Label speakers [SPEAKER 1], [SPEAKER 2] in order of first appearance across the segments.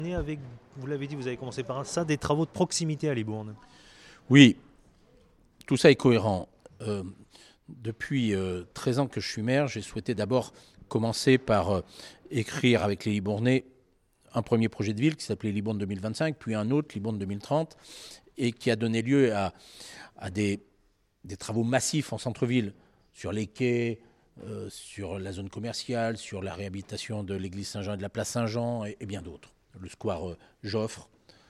[SPEAKER 1] Avec, vous l'avez dit, vous avez commencé par ça, des travaux de proximité à Libourne.
[SPEAKER 2] Oui, tout ça est cohérent. Depuis 13 ans que je suis maire, j'ai souhaité d'abord commencer par écrire avec les Libournais un premier projet de ville qui s'appelait Libourne 2025, puis un autre, Libourne 2030, et qui a donné lieu à des travaux massifs en centre-ville, sur les quais, sur la zone commerciale, sur la réhabilitation de l'église Saint-Jean et de la place Saint-Jean, et bien d'autres. Le square Joffre.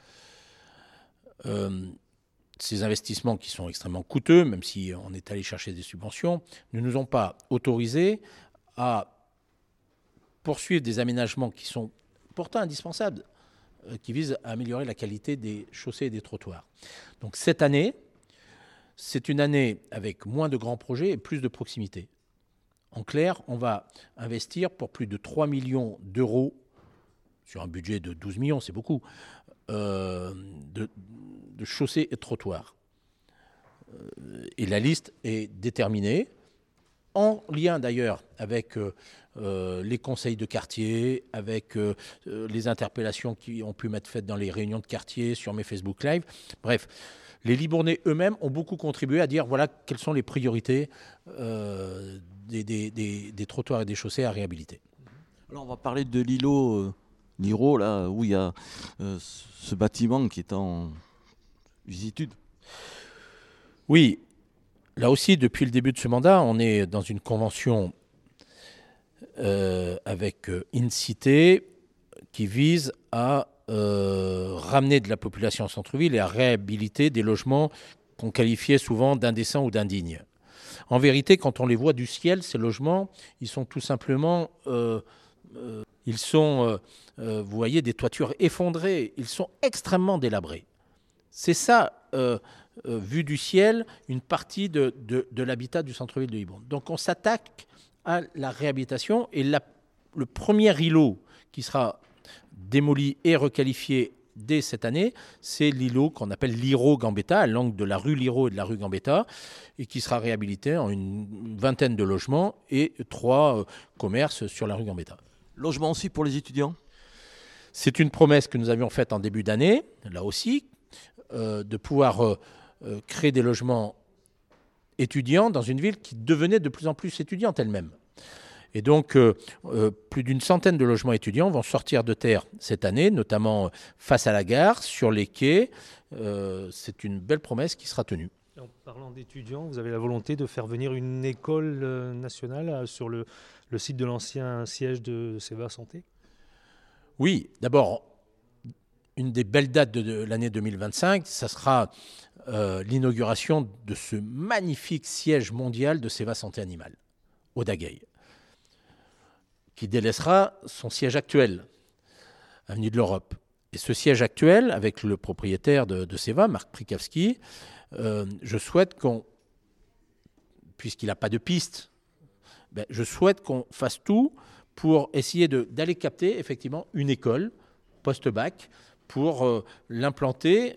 [SPEAKER 2] Ces investissements qui sont extrêmement coûteux, même si on est allé chercher des subventions, ne nous ont pas autorisés à poursuivre des aménagements qui sont pourtant indispensables, qui visent à améliorer la qualité des chaussées et des trottoirs. Donc cette année, c'est une année avec moins de grands projets et plus de proximité. En clair, on va investir pour plus de 3 millions d'euros sur un budget de 12 millions, c'est beaucoup, de chaussées et trottoirs. Et la liste est déterminée, en lien d'ailleurs avec les conseils de quartier, avec les interpellations qui ont pu m'être faites dans les réunions de quartier, sur mes Facebook Live. Bref, les Libournais eux-mêmes ont beaucoup contribué à dire voilà quelles sont les priorités des trottoirs et des chaussées à réhabiliter.
[SPEAKER 3] Alors on va parler de l'IRO, là où il y a ce bâtiment qui est en visitude.
[SPEAKER 2] Oui, là aussi, depuis le début de ce mandat, on est dans une convention avec Incité qui vise à ramener de la population en centre-ville et à réhabiliter des logements qu'on qualifiait souvent d'indécents ou d'indignes. En vérité, quand on les voit du ciel, ces logements, ils sont tout simplement... vous voyez, des toitures effondrées. Ils sont extrêmement délabrés. C'est ça, vu du ciel, une partie de l'habitat du centre-ville de Libourne. Donc on s'attaque à la réhabilitation et le premier îlot qui sera démoli et requalifié dès cette année, c'est l'îlot qu'on appelle l'Iro Gambetta, à l'angle de la rue Liro et de la rue Gambetta, et qui sera réhabilité en une vingtaine de logements et 3 commerces sur la rue Gambetta.
[SPEAKER 3] Logement aussi pour les étudiants ?
[SPEAKER 2] C'est une promesse que nous avions faite en début d'année, là aussi, de pouvoir créer des logements étudiants dans une ville qui devenait de plus en plus étudiante elle-même. Et donc, plus d'une centaine de logements étudiants vont sortir de terre cette année, notamment face à la gare, sur les quais. C'est une belle promesse qui sera tenue.
[SPEAKER 1] En parlant d'étudiants, vous avez la volonté de faire venir une école nationale sur le site de l'ancien siège de Seva Santé ?
[SPEAKER 2] Oui, d'abord, une des belles dates de l'année 2025, ça sera l'inauguration de ce magnifique siège mondial de Seva Santé Animale, au Dagueil, qui délaissera son siège actuel, avenue de l'Europe. Et ce siège actuel, avec le propriétaire de Seva, Marc Prikowski, je souhaite puisqu'il n'a pas de piste, je souhaite qu'on fasse tout pour essayer d'aller capter effectivement une école post-bac pour l'implanter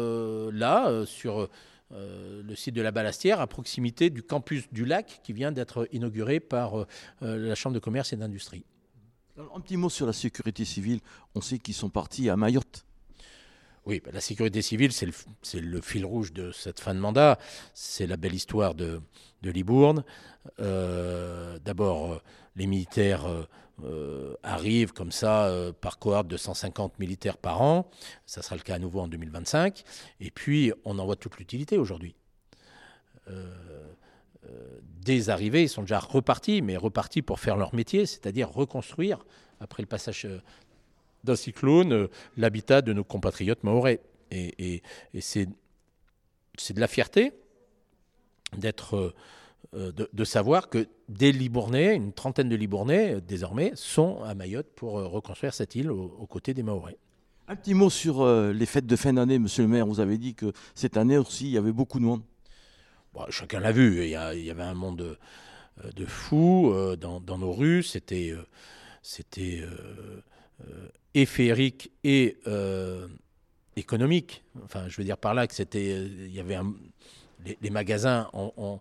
[SPEAKER 2] sur le site de la Ballastière, à proximité du campus du Lac qui vient d'être inauguré par la Chambre de commerce et d'industrie.
[SPEAKER 3] Un petit mot sur la sécurité civile. On sait qu'ils sont partis à Mayotte.
[SPEAKER 2] Oui, la sécurité civile, c'est le fil rouge de cette fin de mandat. C'est la belle histoire de Libourne. D'abord, les militaires arrivent comme ça par cohorte de 150 militaires par an. Ça sera le cas à nouveau en 2025. Et puis, on en voit toute l'utilité aujourd'hui. Des arrivées, ils sont déjà repartis, mais repartis pour faire leur métier, c'est-à-dire reconstruire, après le passage d'un cyclone, l'habitat de nos compatriotes mahorais. Et c'est de la fierté de savoir que des Libournais, une trentaine de Libournais, désormais, sont à Mayotte pour reconstruire cette île aux côtés des Mahorais.
[SPEAKER 3] Un petit mot sur les fêtes de fin d'année, monsieur le maire. Vous avez dit que cette année aussi, il y avait beaucoup de monde.
[SPEAKER 2] Bon, chacun l'a vu, il y avait un monde de fous dans nos rues. C'était féerique et économique. Enfin, je veux dire par là que il y avait les magasins ont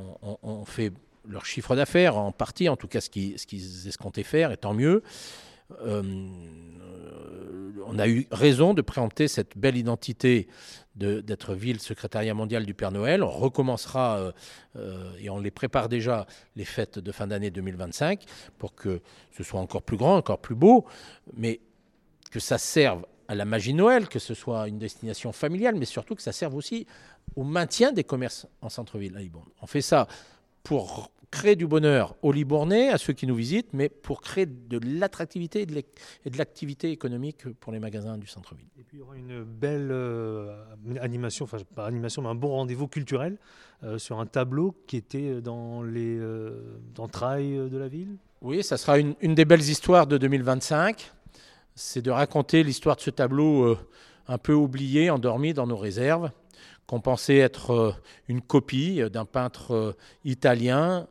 [SPEAKER 2] fait leur chiffre d'affaires en partie, en tout cas ce qu'ils escomptaient faire, et tant mieux. on a eu raison de préempter cette belle identité d'être ville secrétariat mondial du Père Noël. On recommencera, et on les prépare déjà, les fêtes de fin d'année 2025, pour que ce soit encore plus grand, encore plus beau, mais que ça serve à la magie de Noël, que ce soit une destination familiale, mais surtout que ça serve aussi au maintien des commerces en centre-ville à Libourne. On fait ça pour créer du bonheur aux Libournais, à ceux qui nous visitent, mais pour créer de l'attractivité et de l'activité économique pour les magasins du centre-ville.
[SPEAKER 1] Et puis il y aura une belle animation, enfin pas animation, mais un bon rendez-vous culturel sur un tableau qui était dans les entrailles de la ville.
[SPEAKER 2] Oui, ça sera une des belles histoires de 2025. C'est de raconter l'histoire de ce tableau un peu oublié, endormi dans nos réserves, qu'on pensait être une copie d'un peintre italien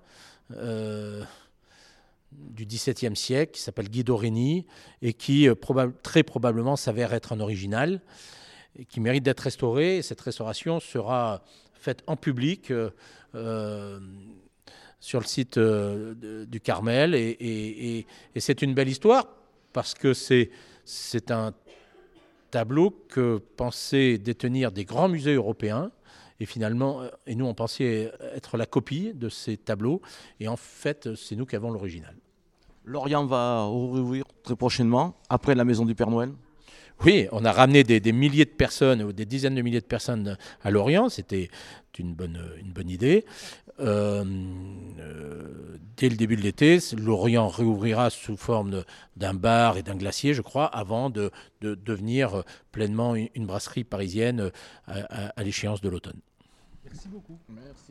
[SPEAKER 2] du XVIIe siècle, qui s'appelle Guido Reni, et qui très probablement s'avère être un original, et qui mérite d'être restauré. Et cette restauration sera faite en public sur le site du Carmel. Et c'est une belle histoire, parce que c'est un tableau que pensaient détenir des grands musées européens. Et finalement, et nous, on pensait être la copie de ces tableaux. Et en fait, c'est nous qui avons l'original.
[SPEAKER 3] Lorient va rouvrir très prochainement, après la Maison du Père Noël.
[SPEAKER 2] Oui, on a ramené des milliers de personnes, ou des dizaines de milliers de personnes à Lorient. C'était une bonne idée. Dès le début de l'été, Lorient réouvrira sous forme d'un bar et d'un glacier, je crois, avant de devenir pleinement une brasserie parisienne à l'échéance de l'automne.
[SPEAKER 1] Merci beaucoup.
[SPEAKER 3] Merci.